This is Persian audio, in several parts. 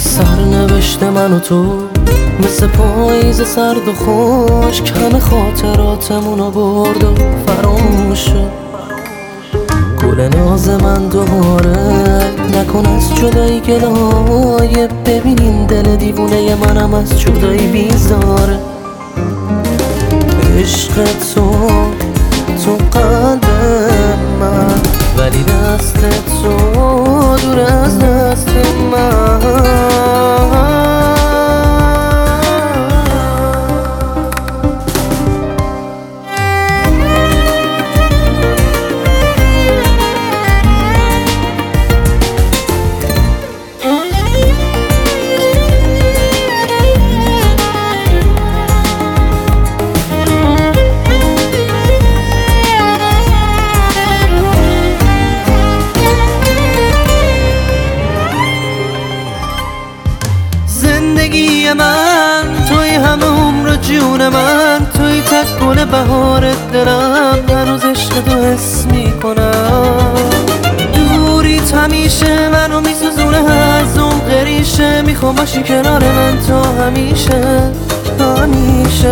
سرنوشت من و تو مثل پاییز سرد و خشک، همه خاطراتمونو برد و فراموش شد. گل ناز من دوباره نکن از جدایی گلایه، ببین این دل دیوونه منم از جدایی بیزاره. عشق تو قلب من، ولی دست تو دور از دست من. زندگی من توی همه عمر جون من، توی تک گل بهار دلم، هنوز عشق تو حس میکنم. دوریت همیشه منو میسوزونه، از اون قریشه میخوام باشی کنار من تا همیشه همیشه.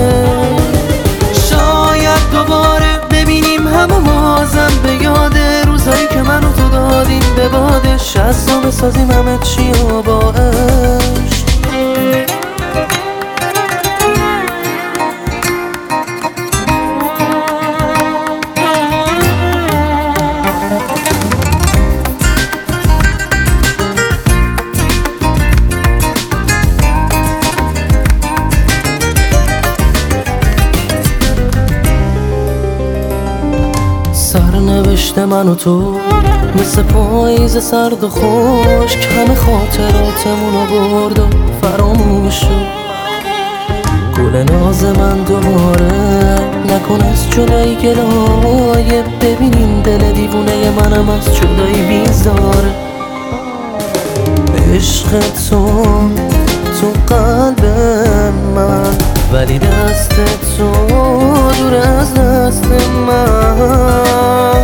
شاید دوباره ببینیم همو بازم، به یاد روزایی که منو تو دادیم به بادش، از تو بسازیم همه چی و با عشق. سرنوشت من و تو مثل پاییز سرد و خشک، همه خاطراتمونو برد و فراموش شد. گل ناز من دوباره نکن از جدایی گلایه، ببین این دل دیوونه منم از جدایی بیزاره. عشق تو قلب من، ولی دست تو دور از دست من.